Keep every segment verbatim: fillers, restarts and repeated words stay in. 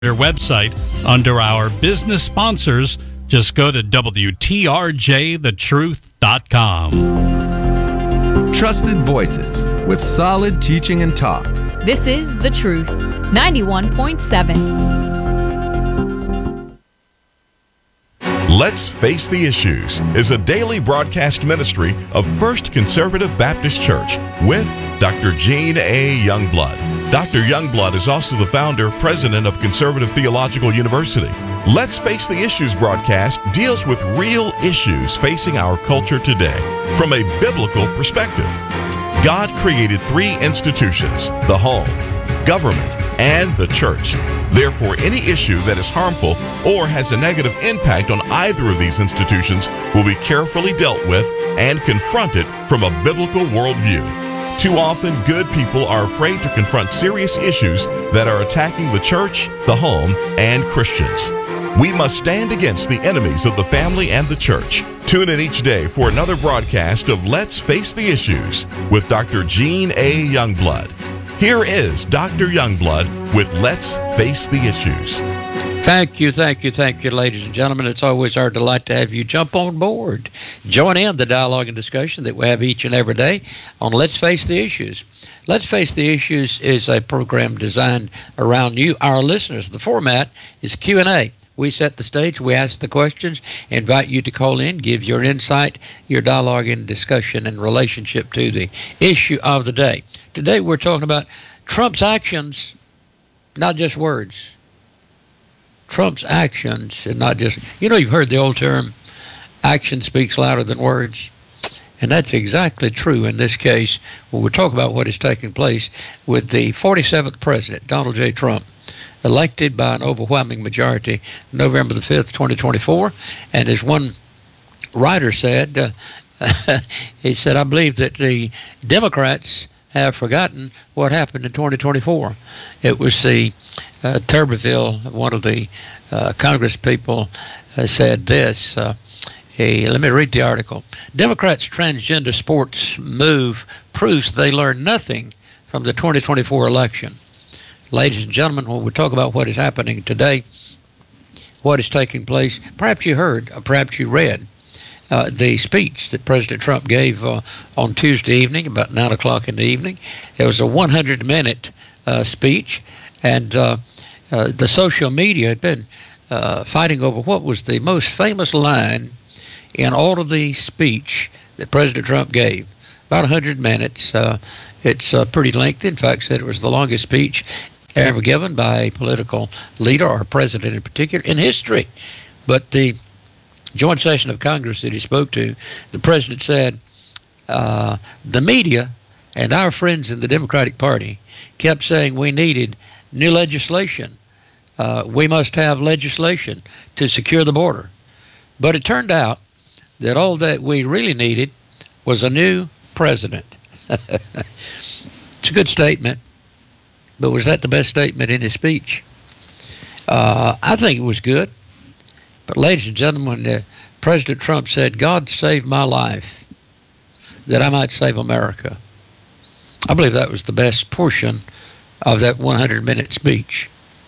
Your website under our business sponsors. Just go to W T R J the truth dot com. Trusted voices with solid teaching and talk. This is The Truth, ninety-one point seven. Let's Face the Issues is a daily broadcast ministry of First Conservative Baptist Church with Doctor Gene A. Youngblood. Doctor Youngblood is also the founder, president of Conservative Theological University. Let's Face the Issues broadcast deals with real issues facing our culture today from a biblical perspective. God created three institutions: the home, government, and the church. Therefore, any issue that is harmful or has a negative impact on either of these institutions will be carefully dealt with and confronted from a biblical worldview. Too often, good people are afraid to confront serious issues that are attacking the church, the home, and Christians. We must stand against the enemies of the family and the church. Tune in each day for another broadcast of Let's Face the Issues with Doctor Gene A. Youngblood. Here is Doctor Youngblood with Let's Face the Issues. Thank you, thank you, thank you, ladies and gentlemen. It's always our delight to have you jump on board. Join in the dialogue and discussion that we have each and every day on Let's Face the Issues. Let's Face the Issues is a program designed around you, our listeners. The format is Q and A. We set the stage, we ask the questions, invite you to call in, give your insight, your dialogue and discussion in relationship to the issue of the day. Today we're talking about Trump's actions, not just words. Trump's actions and not just, you know, you've heard the old term, action speaks louder than words. And that's exactly true in this case when we talk about what is taking place with the forty-seventh president, Donald J. Trump, elected by an overwhelming majority November the fifth, twenty twenty-four. And as one writer said, uh, he said, I believe that the Democrats have forgotten what happened in twenty twenty-four. It was the uh, Tuberville, one of the uh, Congress people, uh, said this. Uh, he, let me read the article. Democrats' transgender sports move proves they learned nothing from the twenty twenty-four election. Ladies and gentlemen, when we talk about what is happening today, what is taking place, perhaps you heard, or perhaps you read, Uh, the speech that President Trump gave uh, on Tuesday evening, about nine o'clock in the evening. It was a hundred minute uh, speech, and uh, uh, the social media had been uh, fighting over what was the most famous line in all of the speech that President Trump gave. About one hundred minutes. Uh, it's uh, pretty lengthy. In fact, said it was the longest speech ever given by a political leader or a president in particular in history. But the joint session of Congress that he spoke to, the president said, uh, the media and our friends in the Democratic Party kept saying we needed new legislation. Uh, we must have legislation to secure the border. But it turned out that all that we really needed was a new president. It's a good statement, but was that the best statement in his speech? Uh, I think it was good. But ladies and gentlemen, uh, President Trump said, God saved my life that I might save America. I believe that was the best portion of that hundred minute speech.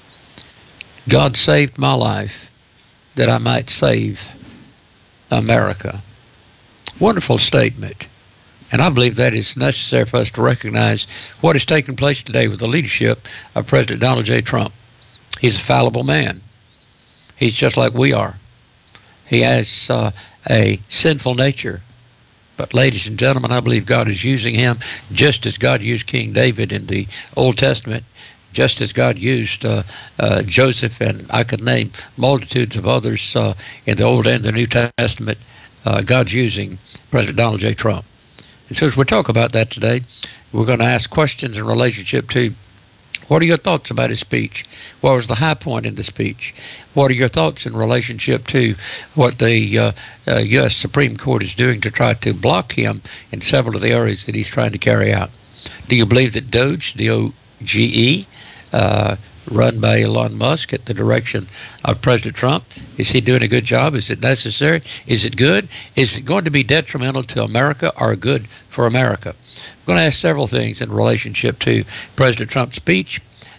God saved my life that I might save America. Wonderful statement. And I believe that is necessary for us to recognize what is taking place today with the leadership of President Donald J. Trump. He's a fallible man. He's just like we are. He has uh, a sinful nature. But ladies and gentlemen, I believe God is using him just as God used King David in the Old Testament, just as God used uh, uh, Joseph, and I could name multitudes of others uh, in the Old and the New Testament. Uh, God's using President Donald J. Trump. And so as we talk about that today, we're going to ask questions in relationship to what are your thoughts about his speech? What was the high point in the speech? What are your thoughts in relationship to what the uh, uh, U S Supreme Court is doing to try to block him in several of the areas that he's trying to carry out? Do you believe that Doge, D O G E, uh, run by Elon Musk at the direction of President Trump, is he doing a good job? Is it necessary? Is it good? Is it going to be detrimental to America or good for America? I'm going to ask several things in relationship to President Trump's speech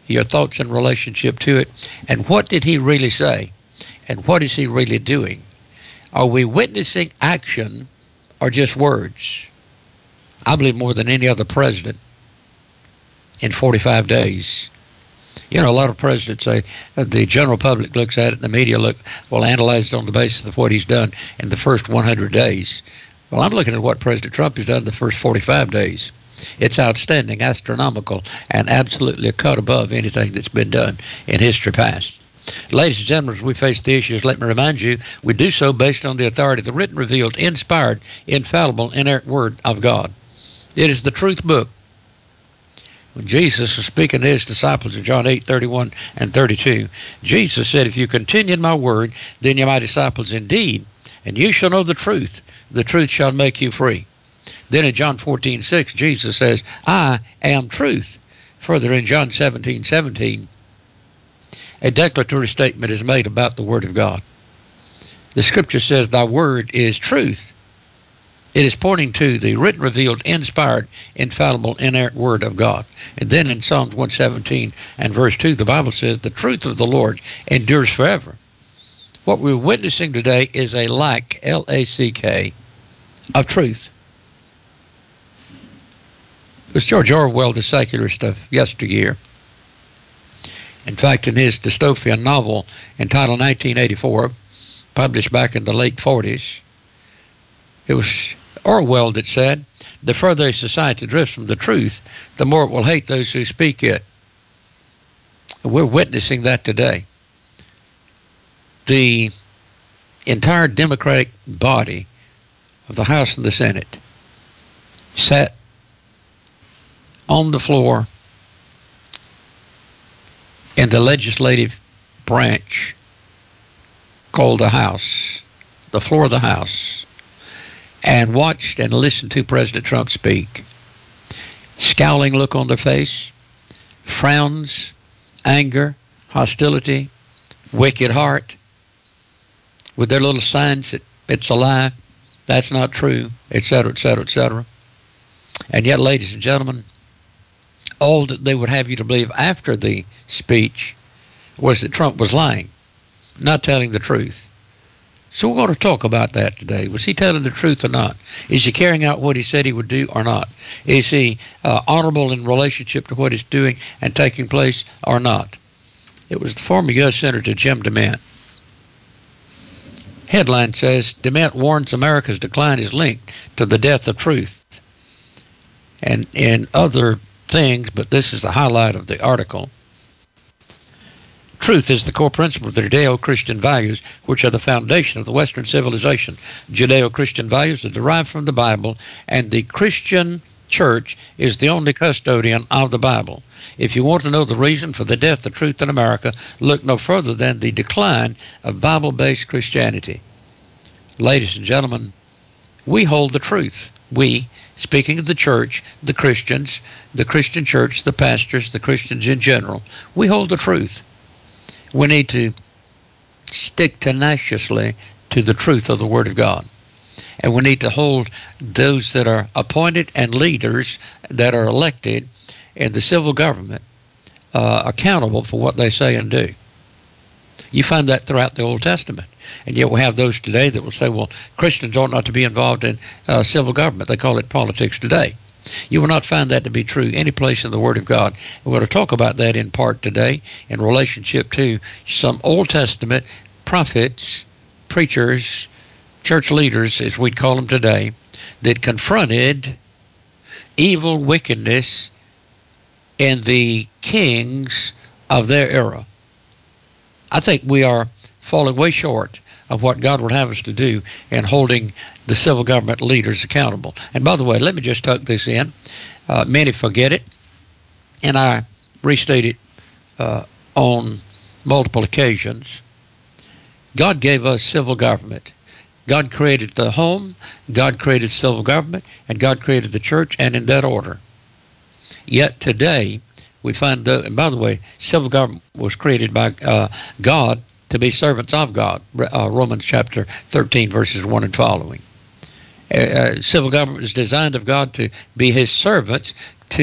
your thoughts in relationship to it, and what did he really say, and what is he really doing? Are we witnessing action or just words? I believe more than any other president in forty-five days. You know, a lot of presidents say uh, the general public looks at it and the media look will analyze it on the basis of what he's done in the first one hundred days. Well, I'm looking at what President Trump has done in the first forty-five days. It's outstanding, astronomical, and absolutely a cut above anything that's been done in history past. Ladies and gentlemen, as we face the issues, let me remind you, we do so based on the authority of the written, revealed, inspired, infallible, inerrant Word of God. It is the truth book. When Jesus was speaking to his disciples in John eight, thirty-one and thirty-two, Jesus said, if you continue in my word, then you're my disciples indeed, and you shall know the truth. The truth shall make you free. Then in John fourteen, six, Jesus says, I am truth. Further in John seventeen, seventeen, a declaratory statement is made about the Word of God. The Scripture says, thy word is truth. It is pointing to the written, revealed, inspired, infallible, inerrant Word of God. And then in Psalms one seventeen and verse two, the Bible says, the truth of the Lord endures forever. What we're witnessing today is a lack, L A C K, of truth. It was George Orwell, the secularist of yesteryear. In fact, in his dystopian novel entitled nineteen eighty-four, published back in the late forties, it was Orwell that said, the further a society drifts from the truth, the more it will hate those who speak it. We're witnessing that today. The entire Democratic body of the House and the Senate sat on the floor in the legislative branch called the House, the floor of the House, and watched and listened to President Trump speak. Scowling look on their face, frowns, anger, hostility, wicked heart, with their little signs that it's a lie, that's not true, et cetera, et cetera, et cetera. And yet, ladies and gentlemen, all that they would have you to believe after the speech was that Trump was lying, not telling the truth. So we're going to talk about that today. Was he telling the truth or not? Is he carrying out what he said he would do or not? Is he uh, honorable in relationship to what he's doing and taking place or not? It was the former U S Senator Jim DeMint. Headline says, DeMint warns America's decline is linked to the death of truth. And in other things, but this is the highlight of the article. Truth is the core principle of the Judeo-Christian values, which are the foundation of the Western civilization. Judeo-Christian values are derived from the Bible, and the Christian church is the only custodian of the Bible. If you want to know the reason for the death of truth in America, look no further than the decline of Bible-based Christianity. Ladies and gentlemen, we hold the truth. We, speaking of the church, the Christians, the Christian church, the pastors, the Christians in general, we hold the truth. We need to stick tenaciously to the truth of the Word of God. And we need to hold those that are appointed and leaders that are elected in the civil government uh, accountable for what they say and do. You find that throughout the Old Testament. And yet we have those today that will say, well, Christians ought not to be involved in uh, civil government. They call it politics today. You will not find that to be true any place in the Word of God. We're going to talk about that in part today in relationship to some Old Testament prophets, preachers, church leaders, as we'd call them today, that confronted evil wickedness in the kings of their era. I think we are falling way short of what God would have us to do in holding the civil government leaders accountable. And by the way, let me just tuck this in. Uh, many forget it, and I restate it uh, on multiple occasions. God gave us civil government. God created the home, God created civil government, and God created the church, and in that order. Yet today, we find, the, and by the way, civil government was created by uh, God to be servants of God, uh, Romans chapter thirteen, verses one and following. Uh, civil government is designed of God to be his servants, to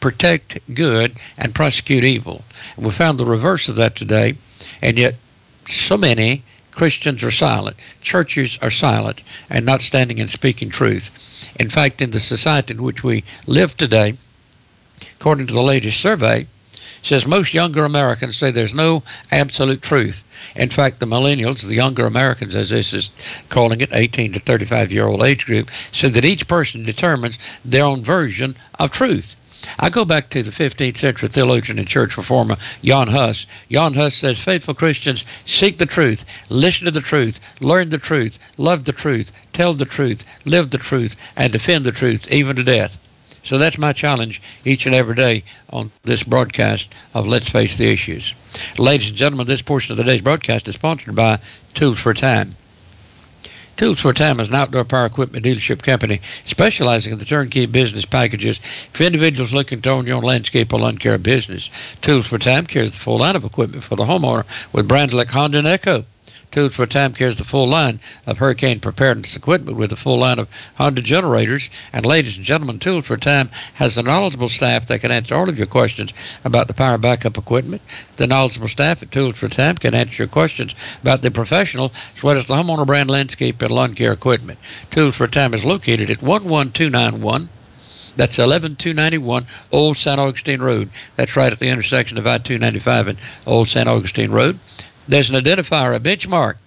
protect good and prosecute evil. And we found the reverse of that today, and yet so many Christians are silent. Churches are silent and not standing and speaking truth. In fact, in the society in which we live today, according to the latest survey, says most younger Americans say there's no absolute truth. In fact, the millennials, the younger Americans, as this is calling it, eighteen to thirty-five year old age group, said that each person determines their own version of truth. I go back to the fifteenth century theologian and church reformer Jan Hus. Jan Hus says faithful Christians seek the truth, listen to the truth, learn the truth, love the truth, tell the truth, live the truth, and defend the truth even to death. So that's my challenge each and every day on this broadcast of Let's Face the Issues. Ladies and gentlemen, this portion of the day's broadcast is sponsored by Tools for Time. Tools for Time is an outdoor power equipment dealership company specializing in the turnkey business packages for individuals looking to own your own landscape or lawn care business. Tools for Time carries the full line of equipment for the homeowner with brands like Honda and Echo. Tools for Time carries the full line of hurricane preparedness equipment with a full line of Honda generators. And ladies and gentlemen, Tools for Time has a knowledgeable staff that can answer all of your questions about the power backup equipment. The knowledgeable staff at Tools for Time can answer your questions about the professional as well as the homeowner brand landscape and lawn care equipment. Tools for Time is located at one one two nine one. That's eleven two ninety-one Old Saint Augustine Road. That's right at the intersection of I two ninety-five and Old Saint Augustine Road. There's an identifier, a benchmark,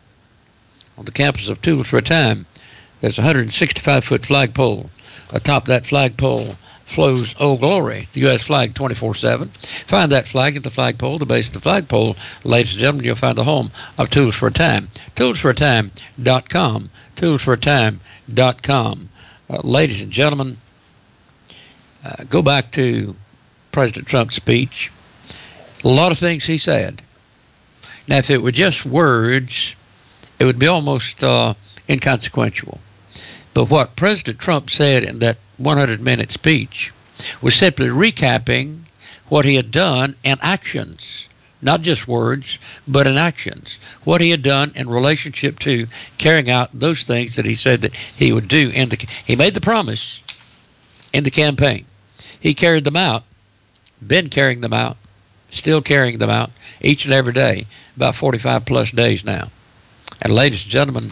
on the campus of Tools for Time. There's a one hundred sixty-five foot flagpole. Atop that flagpole flows Old Glory, the U S flag twenty-four seven. Find that flag at the flagpole, the base of the flagpole. Ladies and gentlemen, you'll find the home of Tools for Time. tools for time dot com. tools for time dot com. Uh, ladies and gentlemen, uh, go back to President Trump's speech. A lot of things he said. Now, if it were just words, it would be almost uh, inconsequential. But what President Trump said in that one hundred minute speech was simply recapping what he had done in actions, not just words, but in actions. What he had done in relationship to carrying out those things that he said that he would do. In the, he made the promise in the campaign. He carried them out, been carrying them out, still carrying them out each and every day, about forty-five plus days now. And ladies and gentlemen,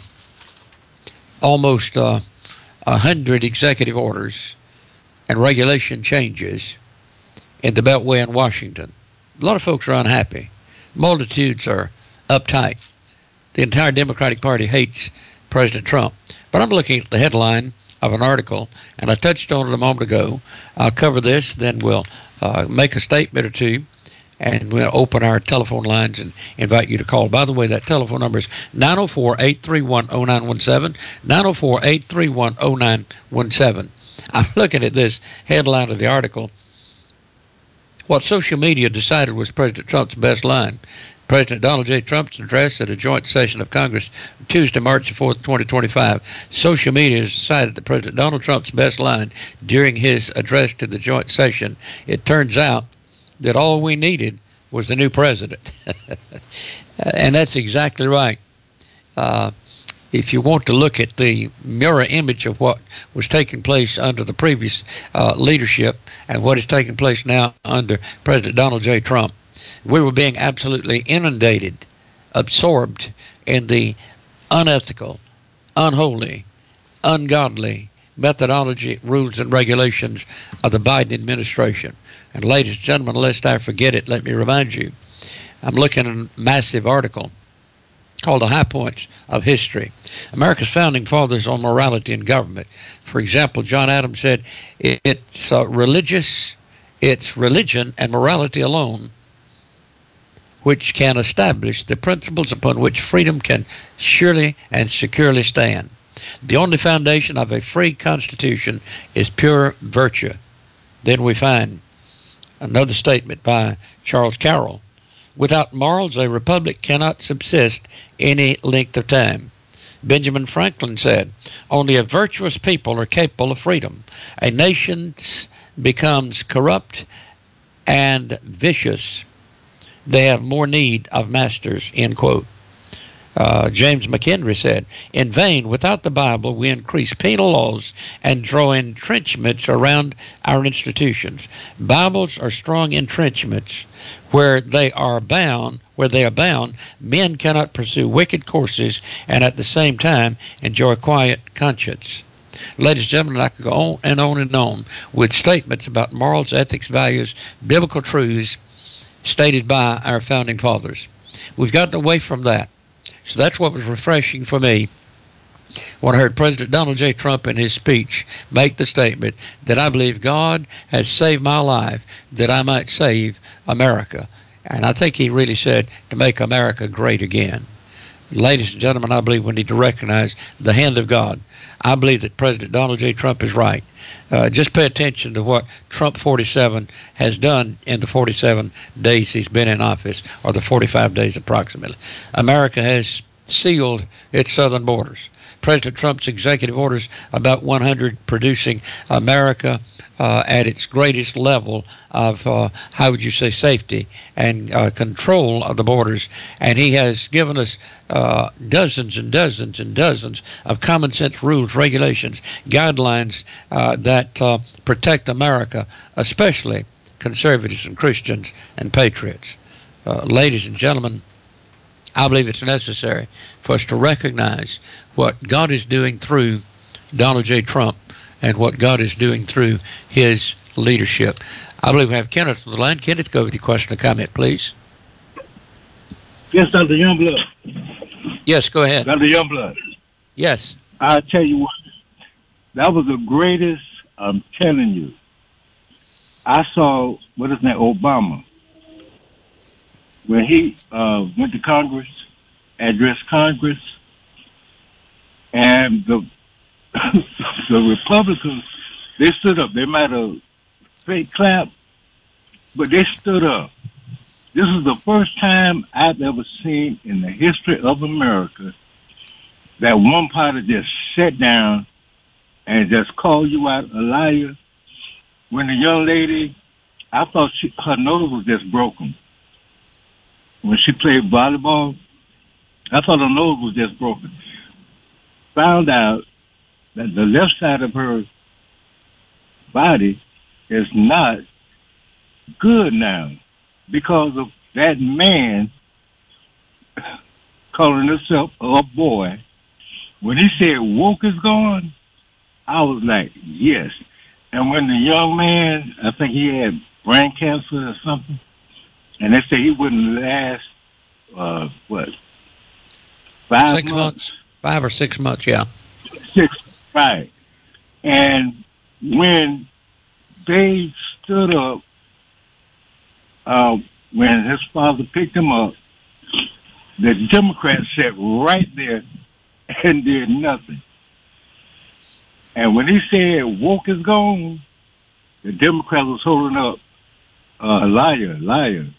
almost uh, one hundred executive orders and regulation changes in the Beltway in Washington. A lot of folks are unhappy. Multitudes are uptight. The entire Democratic Party hates President Trump. But I'm looking at the headline of an article, and I touched on it a moment ago. I'll cover this, then we'll uh, make a statement or two, and we'll open our telephone lines and invite you to call. By the way, that telephone number is nine oh four, eight three one, oh nine one seven, nine oh four, eight three one, oh nine one seven. I'm looking at this headline of the article. What social media decided was President Trump's best line. President Donald J. Trump's address at a joint session of Congress Tuesday, March fourth, twenty twenty-five. Social media has decided that President Donald Trump's best line during his address to the joint session, it turns out that all we needed was the new president. And that's exactly right. Uh, if you want to look at the mirror image of what was taking place under the previous uh, leadership and what is taking place now under President Donald J. Trump, we were being absolutely inundated, absorbed in the unethical, unholy, ungodly methodology, rules, and regulations of the Biden administration. And ladies and gentlemen, lest I forget it, let me remind you, I'm looking at a massive article called The High Points of History. America's Founding Fathers on Morality and Government. For example, John Adams said, it's uh, religious, it's religion and morality alone which can establish the principles upon which freedom can surely and securely stand. The only foundation of a free constitution is pure virtue. Then we find another statement by Charles Carroll. Without morals, a republic cannot subsist any length of time. Benjamin Franklin said, only a virtuous people are capable of freedom. A nation becomes corrupt and vicious. They have more need of masters, end quote. Uh, James McHenry said, in vain, without the Bible, we increase penal laws and draw entrenchments around our institutions. Bibles are strong entrenchments. Where they are bound, where they are bound, men cannot pursue wicked courses and at the same time enjoy quiet conscience. Ladies and gentlemen, I could go on and on and on with statements about morals, ethics, values, biblical truths stated by our founding fathers. We've gotten away from that. So that's what was refreshing for me when I heard President Donald J. Trump in his speech make the statement that I believe God has saved my life that I might save America. And I think he really said to make America great again. Ladies and gentlemen, I believe we need to recognize the hand of God. I believe that President Donald J. Trump is right. Uh, just pay attention to what Trump forty-seven has done in the forty-seven days he's been in office, or the forty-five days approximately. America has sealed its southern borders. President Trump's executive orders about one hundred producing America uh, at its greatest level of, uh, how would you say, safety and uh, control of the borders. And he has given us uh, dozens and dozens and dozens of common sense rules, regulations, guidelines uh, that uh, protect America, especially conservatives and Christians and patriots. Uh, ladies and gentlemen, I believe it's necessary for us to recognize what God is doing through Donald J. Trump and what God is doing through his leadership. I believe we have Kenneth on the line. Kenneth, go with your question or comment, please. Yes, Doctor Youngblood. Yes, go ahead. Doctor Youngblood. Yes. I'll tell you what, that was the greatest, I'm telling you. I saw, what is that, Obama, when he uh, went to Congress, addressed Congress, and the the Republicans, they stood up. They might have fake clap, but they stood up. This is the first time I've ever seen in the history of America that one party just sat down and just called you out a liar. When the young lady, I thought she, her nose was just broken. When she played volleyball, I thought her nose was just broken. Found out that the left side of her body is not good now because of that man calling himself a boy. When he said woke is gone, I was like, yes. And when the young man, I think he had brain cancer or something, and they said he wouldn't last, uh, what, five six months? months? Five or six months, yeah. Six, right. And when they stood up, uh, when his father picked him up, the Democrats sat right there and did nothing. And when he said woke is gone, the Democrats was holding up, uh, liar, liar.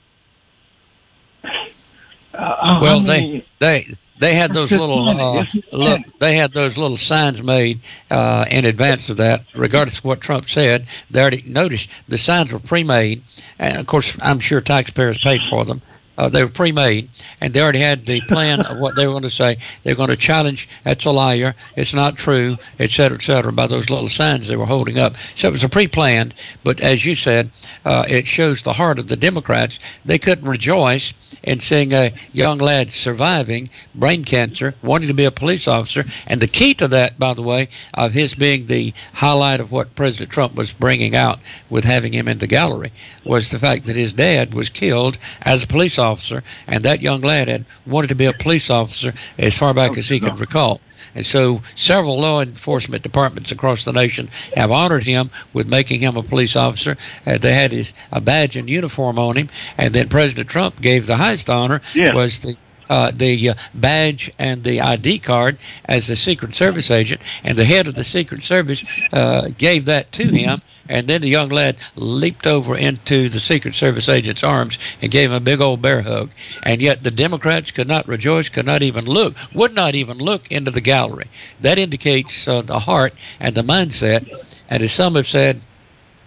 Uh, well, I mean, they they they had those little uh, look. They had those little signs made uh, in advance of that. Regardless of what Trump said, they already noticed the signs were pre-made, and of course, I'm sure taxpayers paid for them. Uh, they were pre-made, and they already had the plan of what they were going to say. They were going to challenge, that's a liar, it's not true, et cetera, et cetera, by those little signs they were holding up. So it was a pre-planned, but as you said, uh, it shows the heart of the Democrats. They couldn't rejoice in seeing a young lad surviving brain cancer, wanting to be a police officer. And the key to that, by the way, of his being the highlight of what President Trump was bringing out with having him in the gallery, was the fact that his dad was killed as a police officer, and that young lad had wanted to be a police officer as far back as he could recall. And so several law enforcement departments across the nation have honored him with making him a police officer. Uh, they had his a badge and uniform on him, and then President Trump gave the highest honor, yes. was the Uh, the uh, badge and the I D card as a Secret Service agent, and the head of the Secret Service uh, gave that to him, and then the young lad leaped over into the Secret Service agent's arms and gave him a big old bear hug. And yet the Democrats could not rejoice, could not even look, would not even look into the gallery. That indicates uh, the heart and the mindset, and as some have said,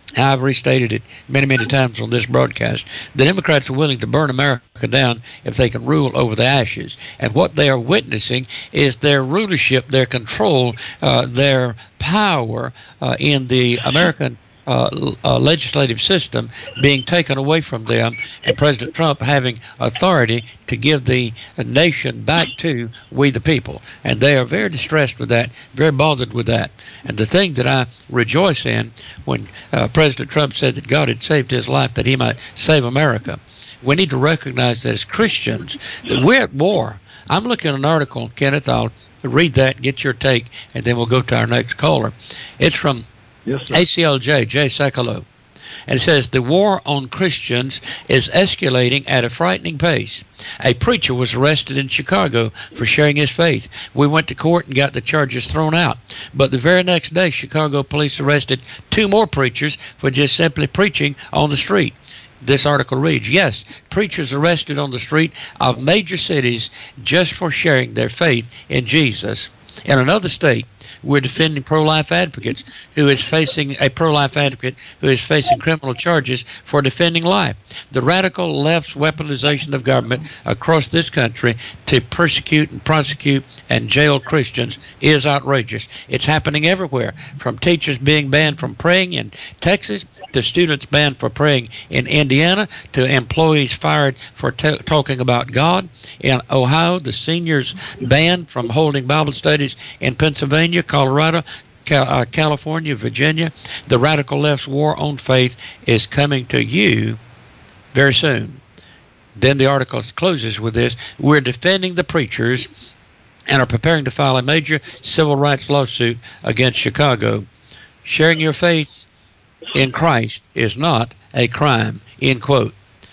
I've restated it many, many times on this broadcast. The Democrats are willing to burn America down if they can rule over the ashes. And what they are witnessing is their rulership, their control, uh, their power uh, in the American Uh, uh, legislative system being taken away from them, and President Trump having authority to give the nation back to we the people. And they are very distressed with that, very bothered with that. And the thing that I rejoice in, when uh, President Trump said that God had saved his life that he might save America, we need to recognize that as Christians, that we're at war. I'm looking at an article, Kenneth, I'll read that, get your take, and then we'll go to our next caller. It's from Yes, sir. A C L J, Jay Sekulow. And it says, the war on Christians is escalating at a frightening pace. A preacher was arrested in Chicago for sharing his faith. We went to court and got the charges thrown out. But the very next day, Chicago police arrested two more preachers for just simply preaching on the street. This article reads, yes, preachers arrested on the street of major cities just for sharing their faith in Jesus. In another state, we're defending pro-life advocates who is facing a pro-life advocate who is facing criminal charges for defending life. The radical left's weaponization of government across this country to persecute and prosecute and jail Christians is outrageous. It's happening everywhere, from teachers being banned from praying in Texas to students banned for praying in Indiana to employees fired for t- talking about God. In Ohio, the seniors banned from holding Bible studies in Pennsylvania, Colorado, uh, California, Virginia. The radical left's war on faith is coming to you very soon. Then the article closes with this. We're defending the preachers and are preparing to file a major civil rights lawsuit against Chicago. Sharing your faith in Christ is not a crime, end quote.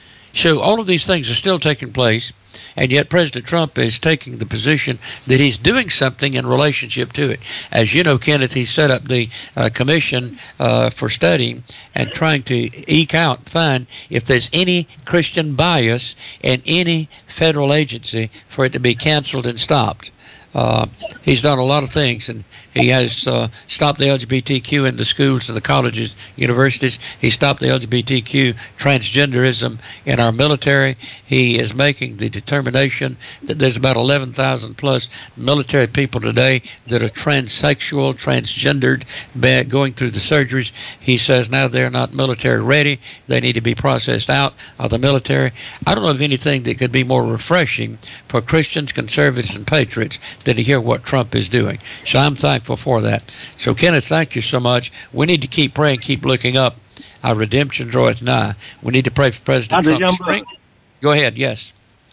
So all of these things are still taking place, and yet President Trump is taking the position that he's doing something in relationship to it. As you know, Kenneth, he set up the uh, commission uh, for studying and trying to eke out, find if there's any Christian bias in any federal agency for it to be canceled and stopped. Uh, he's done a lot of things, and he has uh, stopped the L G B T Q in the schools and the colleges, universities. He stopped the L G B T Q transgenderism in our military. He is making the determination that there's about eleven thousand plus military people today that are transsexual, transgendered, going through the surgeries. He says now they're not military ready. They need to be processed out of the military. I don't know of anything that could be more refreshing for Christians, conservatives, and patriots than to hear what Trump is doing. So I'm thankful for that. So, Kenneth, thank you so much. We need to keep praying, keep looking up. Our redemption draweth nigh. We need to pray for President Trump's strength. Go ahead, yes.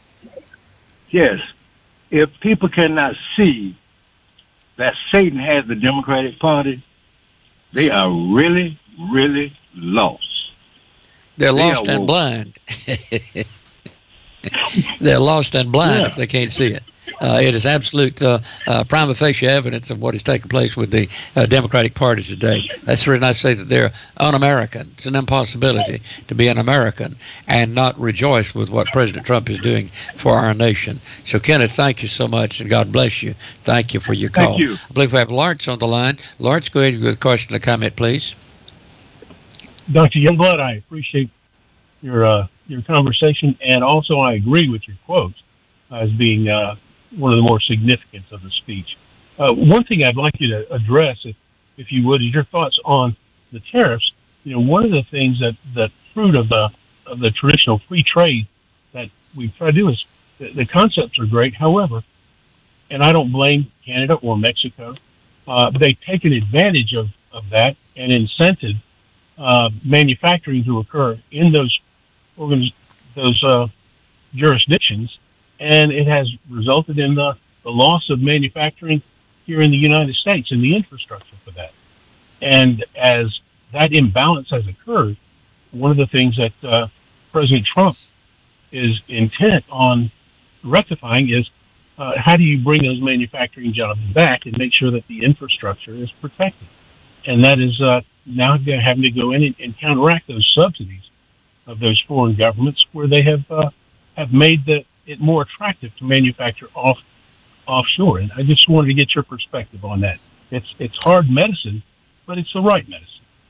Yes. If people cannot see that Satan has the Democratic Party, they are really, really lost. They're They lost are and woke. blind. They're lost and blind Yeah. if they can't see it. Uh, it is absolute uh, uh, prima facie evidence of what is taking place with the uh, Democratic Party today. That's the reason I say that they're un-American. It's an impossibility to be an American and not rejoice with what President Trump is doing for our nation. So, Kenneth, thank you so much, and God bless you. Thank you for your call. Thank you. I believe we have Lawrence on the line. Lawrence, go ahead with a question or comment, please. Doctor Youngblood, I appreciate your uh, your conversation, and also I agree with your quote as being uh, one of the more significant of the speech. Uh, one thing I'd like you to address, if, if you would, is your thoughts on the tariffs. You know, one of the things that the fruit of the of the traditional free trade that we've tried to do is the, the concepts are great. However, and I don't blame Canada or Mexico, uh, they've taken advantage of, of that and incented uh, manufacturing to occur in those organiz- those uh, jurisdictions. And it has resulted in the, the loss of manufacturing here in the United States and the infrastructure for that. And as that imbalance has occurred, one of the things that uh, President Trump is intent on rectifying is uh, how do you bring those manufacturing jobs back and make sure that the infrastructure is protected? And that is uh, now having to go in and, and counteract those subsidies of those foreign governments where they have uh, have made the it more attractive to manufacture off offshore. And I just wanted to get your perspective on that. It's it's hard medicine, but it's the right medicine.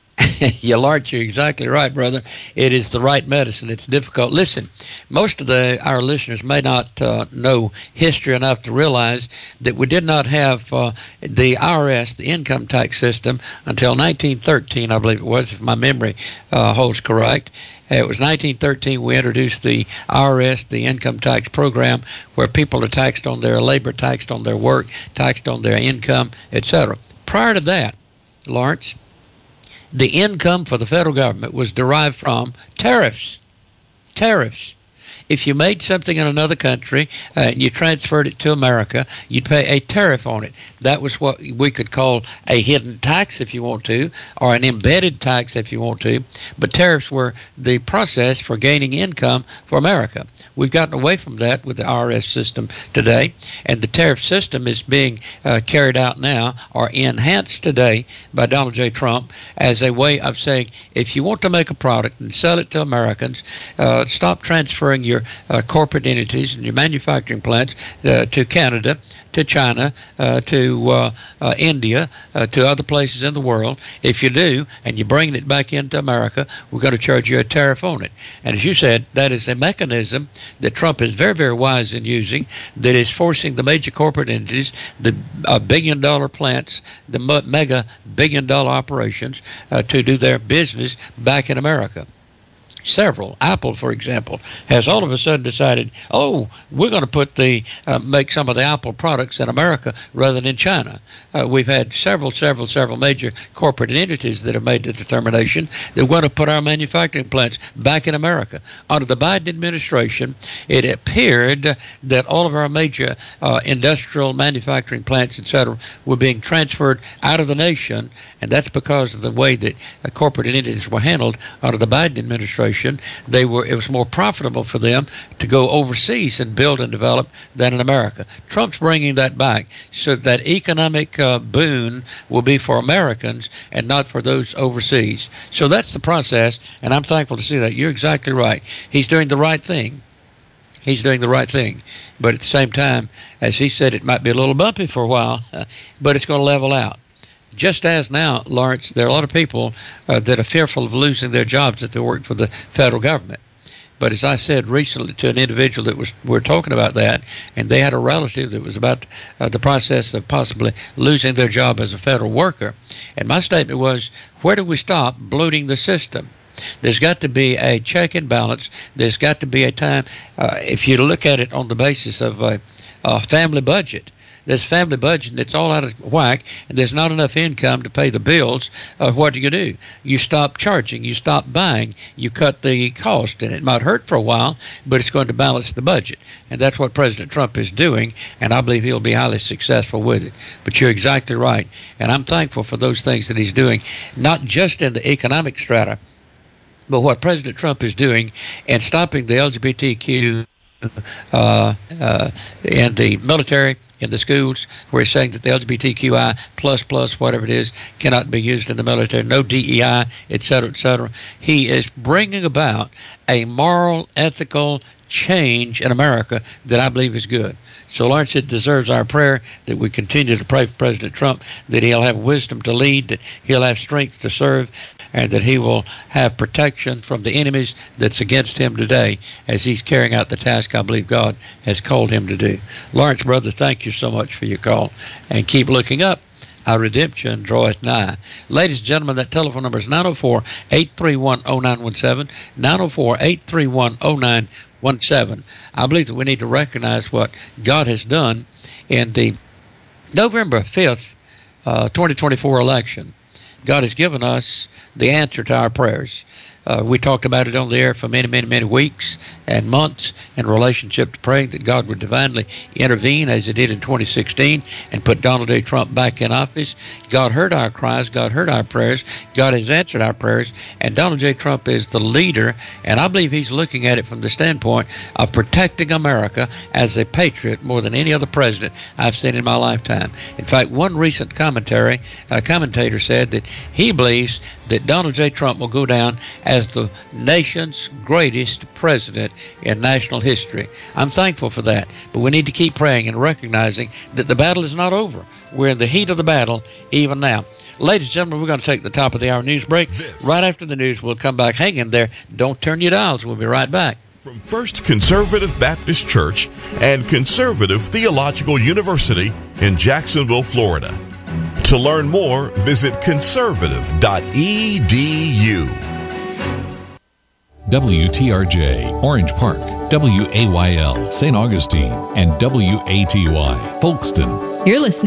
You Lord, you're exactly right, brother. It is the right medicine. It's difficult. Listen, most of the our listeners may not uh, know history enough to realize that we did not have uh, the I R S, the income tax system, until nineteen thirteen, I believe it was, if my memory uh, holds correct. It was nineteen thirteen we introduced the I R S, the income tax program, where people are taxed on their labor, taxed on their work, taxed on their income, et cetera. Prior to that, Lawrence, the income for the federal government was derived from tariffs. Tariffs. If you made something in another country uh, and you transferred it to America, you'd pay a tariff on it. That was what we could call a hidden tax, if you want to, or an embedded tax, if you want to. But tariffs were the process for gaining income for America. We've gotten away from that with the I R S system today, and the tariff system is being uh, carried out now, or enhanced today, by Donald J. Trump as a way of saying, if you want to make a product and sell it to Americans, uh, stop transferring your uh, corporate entities and your manufacturing plants uh, to Canada, to China, uh, to uh, uh, India, uh, to other places in the world. If you do, and you're bringing it back into America, we're going to charge you a tariff on it. And as you said, that is a mechanism that Trump is very, very wise in using, that is forcing the major corporate entities, the uh, billion-dollar plants, the mega billion-dollar operations, uh, to do their business back in America. Several. Apple, for example, has all of a sudden decided, oh, we're going to put the uh, make some of the Apple products in America rather than in China. Uh, we've had several, several, several major corporate entities that have made the determination that we're going to put our manufacturing plants back in America. Under the Biden administration, it appeared that all of our major uh, industrial manufacturing plants, et cetera, were being transferred out of the nation, and that's because of the way that uh, corporate entities were handled under the Biden administration. They were it was more profitable for them to go overseas and build and develop than in America. Trump's bringing that back so that economic uh, boon will be for Americans and not for those overseas. So that's the process, and I'm thankful to see that. You're exactly right. He's doing the right thing. He's doing the right thing. But at the same time, as he said, it might be a little bumpy for a while, but it's going to level out. Just as now, Lawrence, there are a lot of people uh, that are fearful of losing their jobs if they work for the federal government. But as I said recently to an individual that was, we were talking about that, and they had a relative that was about uh, the process of possibly losing their job as a federal worker. And my statement was, where do we stop bloating the system? There's got to be a check and balance. There's got to be a time, uh, if you look at it on the basis of a, a family budget, there's family budget that's all out of whack, and there's not enough income to pay the bills. Uh, what do you do? You stop charging, you stop buying, you cut the cost, and it might hurt for a while, but it's going to balance the budget. And that's what President Trump is doing, and I believe he'll be highly successful with it. But you're exactly right, and I'm thankful for those things that he's doing, not just in the economic strata, but what President Trump is doing and stopping the L G B T Q uh, uh, in the military, in the schools, where he's saying that the L G B T Q I plus plus whatever it is cannot be used in the military, no D E I, et cetera, et cetera. He is bringing about a moral, ethical change in America that I believe is good. So, Lawrence, it deserves our prayer that we continue to pray for President Trump, that he'll have wisdom to lead, that he'll have strength to serve, and that he will have protection from the enemies that's against him today as he's carrying out the task I believe God has called him to do. Lawrence, brother, thank you so much for your call, and keep looking up. Our redemption draweth nigh. Ladies and gentlemen, that telephone number is nine oh four, eight three one, oh nine one seven, nine oh four, eight three one, oh nine one seven. I believe that we need to recognize what God has done in the November fifth, uh, twenty twenty-four election. God has given us the answer to our prayers. Uh, we talked about it on the air for many, many, many weeks and months in relationship to praying that God would divinely intervene as he did in twenty sixteen and put Donald J. Trump back in office. God heard our cries. God heard our prayers. God has answered our prayers. And Donald J. Trump is the leader, and I believe he's looking at it from the standpoint of protecting America as a patriot more than any other president I've seen in my lifetime. In fact, one recent commentary, uh, commentator said that he believes that Donald J. Trump will go down as the nation's greatest president in national history. I'm thankful for that. But we need to keep praying and recognizing that the battle is not over. We're in the heat of the battle even now. Ladies and gentlemen, we're going to take the top of the hour news break. This. Right after the news, we'll come back. Hang in there. Don't turn your dials. We'll be right back. From First Conservative Baptist Church and Conservative Theological University in Jacksonville, Florida. To learn more, visit conservative dot e d u. W T R J, Orange Park, W A Y L, Saint Augustine, and W A T Y, Folkston. You're listening